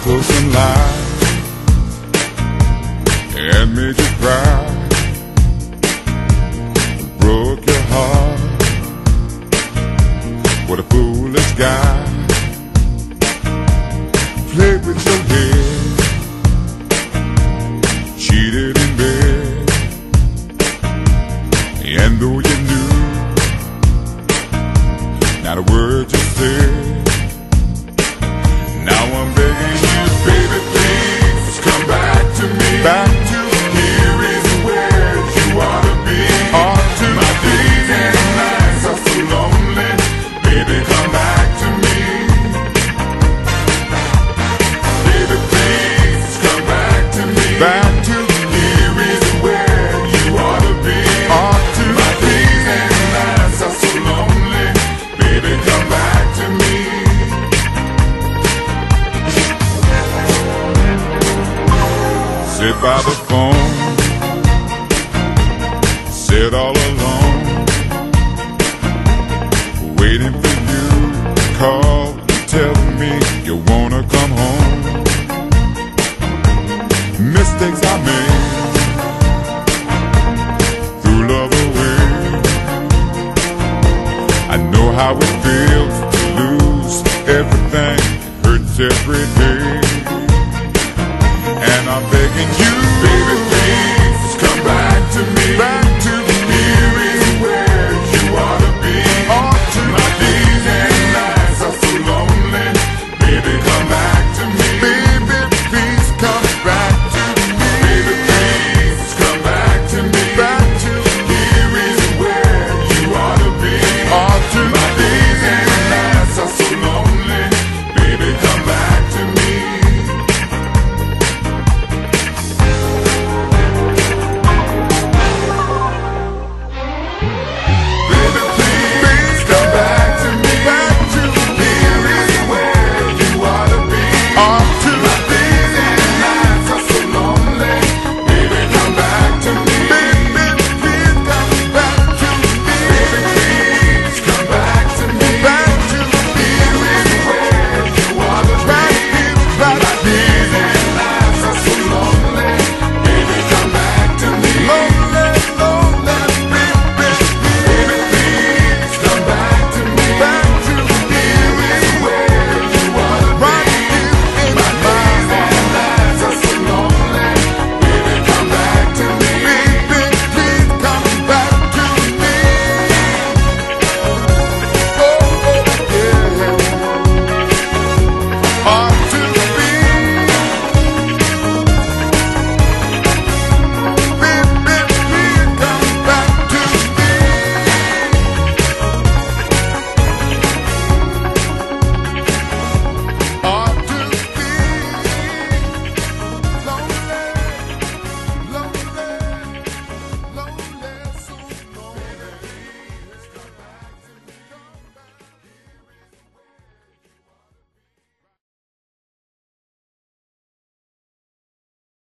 told some lies and made you cry, broke your heart. What a foolish guy. Played with your head, cheated in bed, and though you knew not a word you said, now I'm begging you, baby, please come back to me. Back to here is where you ought to be. Ought to my days and nights are so lonely. Baby, come back to me. Baby, please come back to me. Back to here is where you ought to be. Ought to my days and nights are so lonely. Baby, come back to me. Sit by the phone, sit all alone, waiting for you to call, telling me you wanna come home. Mistakes I made, threw love away. I know how it feels to lose everything, hurts every day. And I'm begging you,